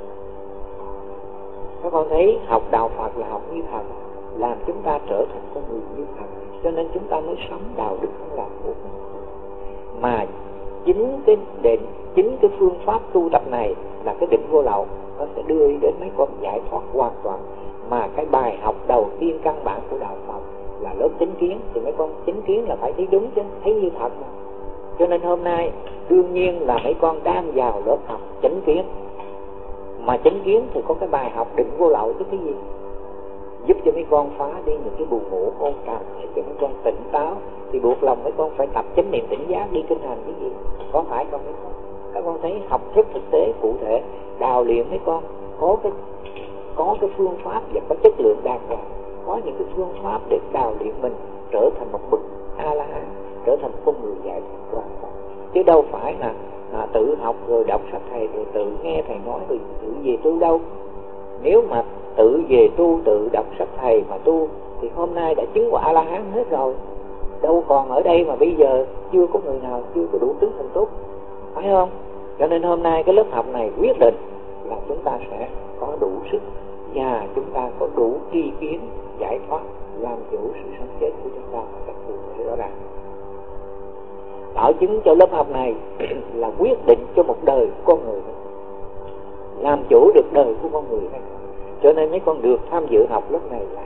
S1: Các con thấy học đạo Phật là học như thật, làm chúng ta trở thành con người như thật, cho nên chúng ta mới sống đạo đức không làm của mình. Mà chính cái phương pháp tu tập này là cái định vô lậu, nó sẽ đưa đến mấy con giải thoát hoàn toàn. Mà cái bài học đầu tiên căn bản của đạo Phật là lớp chánh kiến, thì mấy con chánh kiến là phải thấy đúng chứ, thấy như thật mà. Cho nên hôm nay đương nhiên là mấy con đang vào lớp học chánh kiến. Mà chánh kiến thì có cái bài học định vô lậu chứ cái gì, giúp cho mấy con phá đi những cái buồn ngủ ôn trầm, để cho mấy con tỉnh táo. Thì buộc lòng mấy con phải tập chánh niệm tỉnh giác đi kinh hành cái gì, có phải không mấy con? Các con thấy học rất thực tế cụ thể, đào luyện mấy con có cái phương pháp và có chất lượng đàng hoàng, có những cái phương pháp để đào luyện mình trở thành một bậc A La Hán, trở thành con người giải thoát hoàn toàn, chứ đâu phải là tự học rồi đọc sách thầy rồi tự nghe thầy nói rồi tự về tu đâu. Nếu mà tự về tu, tự đọc sách thầy mà tu thì hôm nay đã chứng quả A La Hán hết rồi, đâu còn ở đây mà bây giờ chưa có người nào chưa có đủ tứ thành túc, phải không? Cho nên hôm nay cái lớp học này quyết định là chúng ta sẽ có đủ sức và chúng ta có đủ tri kiến giải thoát, làm chủ sự sống chết của chúng ta một cách cụ thể rõ ràng. Bảo chứng cho lớp học này là quyết định cho một đời của con người, làm chủ được đời của con người hay không. Cho nên mấy con được tham dự học lớp này là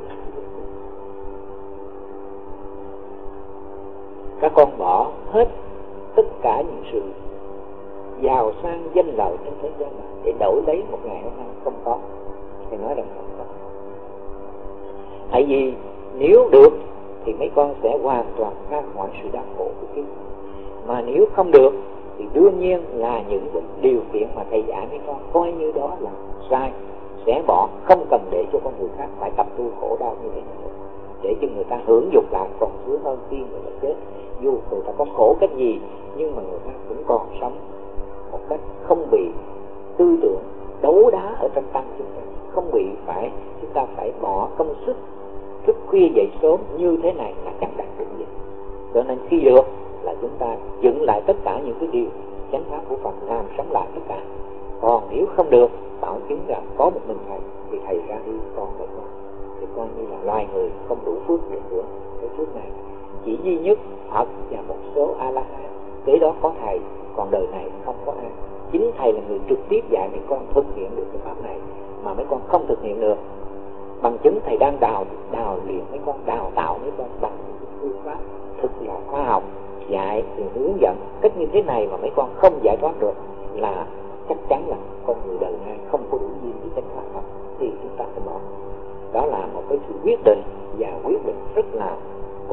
S1: các con bỏ hết tất cả những sự giàu sang danh lợi trên thế gian này để đổi lấy một ngày hôm nay không có. Thầy nói rằng không có. Tại vì nếu được thì mấy con sẽ hoàn toàn ra khỏi sự đau khổ của kiếp. Mà nếu không được thì đương nhiên là những điều kiện mà thầy dạy mấy con coi như đó là sai, sẽ bỏ, không cần để cho con người khác phải tập tu khổ đau như thế này, để cho người ta hưởng dục lại còn sướng hơn khi người ta chết. Dù người ta có khổ cách gì nhưng mà người ta cũng còn sống một cách không bị tư tưởng đấu đá ở trong tâm chúng ta, không bị chúng ta phải bỏ công sức thức khuya dậy sớm như thế này là chẳng đạt được gì. Cho nên khi được là chúng ta dựng lại tất cả những cái điều chánh pháp của Phật, làm sống lại tất cả. Còn nếu không được, bảo chứng rằng có một mình thầy thì thầy ra đi, còn với con thì coi như là loài người không đủ phước để hưởng cái phước này. Chỉ duy nhất Phật và một số A La Hán kế đó có thầy, còn đời này không có ai. Chính thầy là người trực tiếp dạy mấy con thực hiện được cái pháp này, mà mấy con không thực hiện được. Bằng chứng thầy đang đào luyện mấy con, đào tạo mấy con bằng những phương pháp thực là khoa học, dạy thì hướng dẫn cách như thế này mà mấy con không giải thoát được là chắc chắn là con người đời này không có đủ duyên với chánh pháp, thì chúng ta phải bỏ. Đó là một cái sự quyết định và quyết định rất là cụ thể.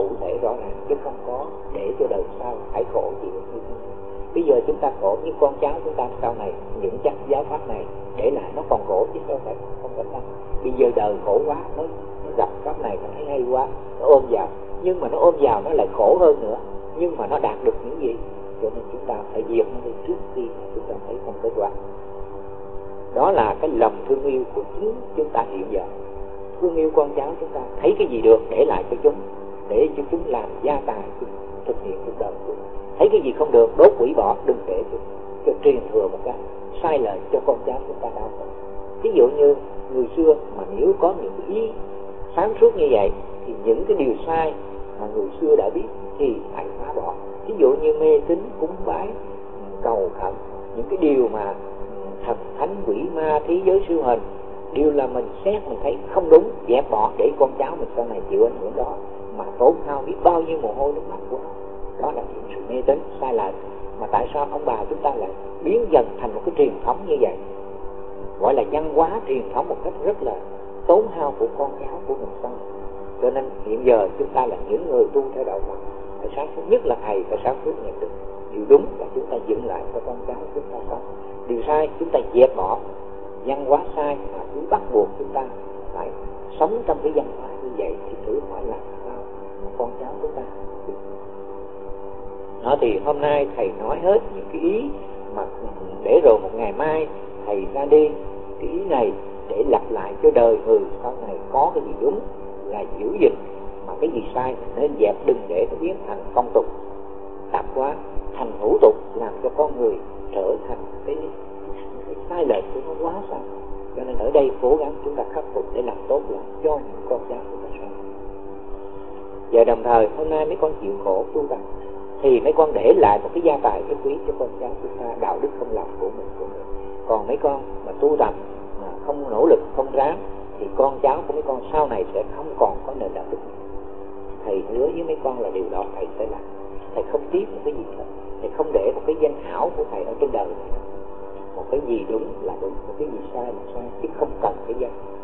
S1: rõ ràng, chứ không có để cho đời sau phải khổ chịu như thế. Bây giờ chúng ta khổ, nhưng con cháu chúng ta sau này những chắc giáo pháp này để lại nó còn khổ chứ đâu phải không phải đâu. Bây giờ đời khổ quá, nó gặp pháp này nó thấy hay quá, nó ôm vào, nhưng mà nó ôm vào nó lại khổ hơn nữa. Nhưng mà nó đạt được những gì? Cho nên chúng ta phải diệt nó đi trước khi chúng ta thấy không kết quả. Đó là cái lòng thương yêu của chính chúng ta hiện giờ. Thương yêu con cháu chúng ta, thấy cái gì được để lại cho chúng, để cho chúng làm gia tài, chúng thực hiện cuộc đời của chúng. Thấy cái gì không được, đốt hủy bỏ, đừng để cho truyền thừa một cái sai lệch cho con cháu chúng ta đau khổ. Ví dụ như người xưa mà nếu có những cái ý sáng suốt như vậy, thì những cái điều sai mà người xưa đã biết thì phải phá bỏ. Ví dụ như mê tín, cúng bái, cầu khẩn, những cái điều mà thần thánh quỷ ma thế giới siêu hình, điều là mình xét mình thấy không đúng, dẹp bỏ để con cháu mình sau này chịu ảnh hưởng đó, mà tốn hao biết bao nhiêu mồ hôi nước mắt của nó. Đó là những sự mê tín sai lệch. Mà tại sao ông bà chúng ta lại biến dần thành một cái truyền thống như vậy, gọi là văn hóa truyền thống một cách rất là tốn hao của con cháu của mình sau. Cho nên hiện giờ chúng ta là những người tu theo đạo Phật phải sáng suốt, nhất là thầy phải sáng suốt nhận được điều đúng là chúng ta dựng lại cho con cháu chúng ta sống, điều sai chúng ta dẹp bỏ. Văn hóa sai mà cứ bắt buộc chúng ta phải sống trong cái văn hóa như vậy thì thử hỏi làm sao con cháu chúng ta. Đó thì hôm nay thầy nói hết những cái ý mà để rồi một ngày mai thầy ra đi, cái ý này để lặp lại cho đời người sau này có cái gì đúng là giữ gìn, mà cái gì sai nên dẹp, đừng để nó biến thành phong tục tạp hóa, thành hữu tục, làm cho con người trở thành cái sai lệch của nó quá xa. Cho nên ở đây cố gắng chúng ta khắc phục để làm tốt lại cho những con cháu chúng ta sau. Và đồng thời hôm nay mấy con chịu khổ tu tập thì mấy con để lại một cái gia tài rất quý cho con cháu chúng ta, đạo đức không làm của mình. Còn mấy con mà tu tập mà không nỗ lực, không ráng thì con cháu của mấy con sau này sẽ không còn có nền đạo đức. Thầy hứa với mấy con là điều đó thầy sẽ làm. Thầy không tiếc một cái gì hết. Thầy không để một cái danh hảo của thầy ở trên đời này. Một cái gì đúng là đúng, một cái gì sai là sai, chứ không cần cái danh.